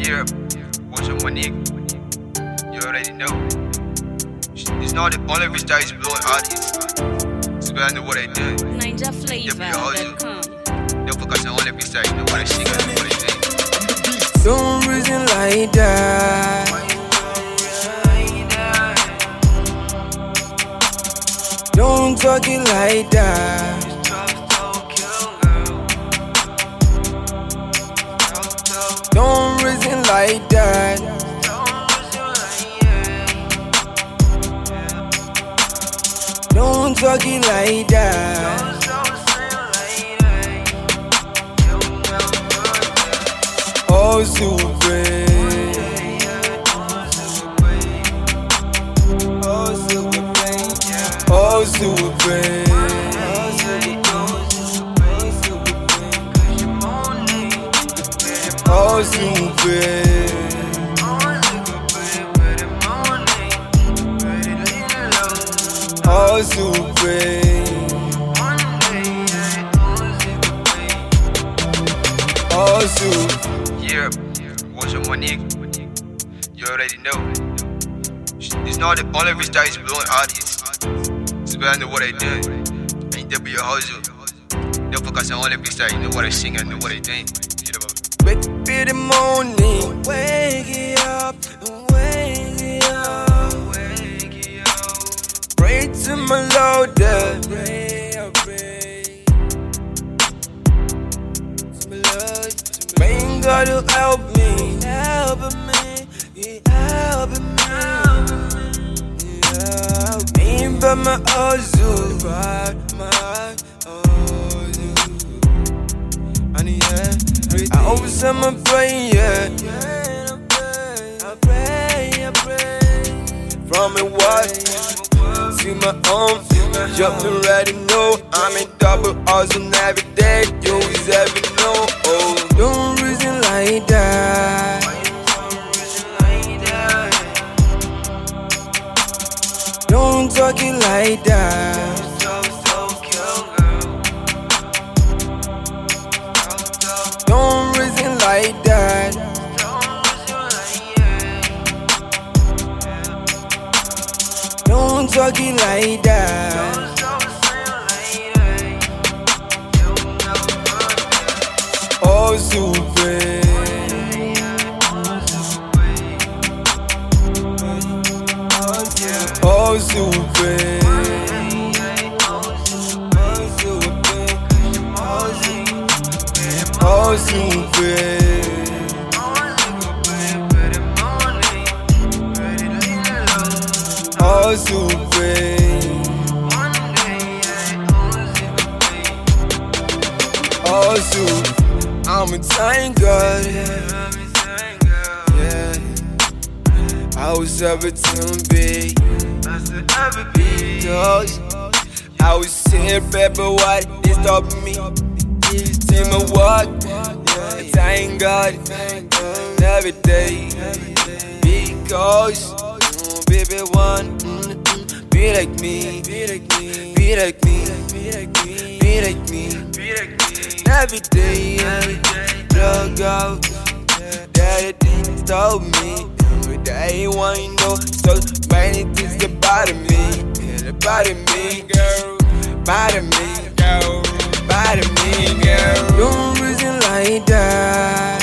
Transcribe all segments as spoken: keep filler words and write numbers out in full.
Yeah, what's up, my nigga? You already know. It's not the only bitch that is blowing artists. It's better than what I did. Ninja Flavor dot com. Don't focus on only bitch that you know what I sing and what I think. Don't reason like that. Don't talk it like that. Don't reason like that. Don't talk it like that. Oh, super. Oh, super. Oh, super. Oh, super. Oh, super. Oh, super. Yeah, what's up, my nigga? You already know. It's not the only bitch that is blowing artists. It's better than what I did. Ain't that be a hustle? Don't focus on only bitch that you know what I sing and know what I think. Wake up in the morning, wake it up, wake it up, wake it up. Pray to my Lord, pray, I pray to my Lord. Praying God to help me, help me, yeah, help me, yeah. Ain't by my hustle, by my hustle, and yeah. I always am a prayer. I pray, I pray. From a what to my own. You already know I'm in double hustle every day. You always ever know. Oh, don't reason like that. Don't talk it like that. Don't reason like that. Don't talk it like that. Oh, super. Oh, super. Oh, super. Oh, super. Oh, super. I'm a thank God. Yeah. I was everything big. Dogs. I was seeing pepper white. They stopped me. See my walk, yeah. Thank God, every day. Because, mm, baby, one, mm, mm, be like me, be like me, be like me, be like me, be like me, be like me. Every day, every day, plug out. Daddy didn't stop me. Every day, one you know, so many things about me, about me, girl, about me, girl. Body me, girl. Don't reason like that.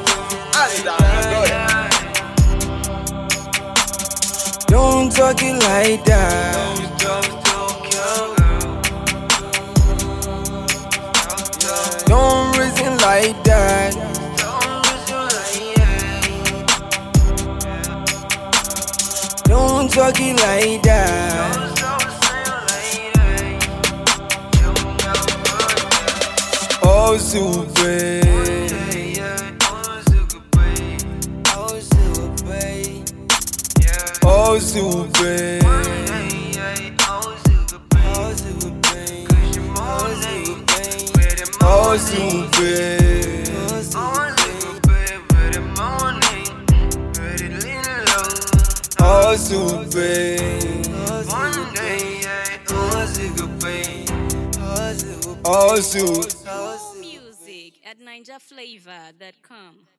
Don't talk it like that. Don't reason like that. Don't talk it like that. Oh, super. Oh, super. Oh, super. Oh, super. Oh, super. Oh, super. Music at ninja flavor dot com.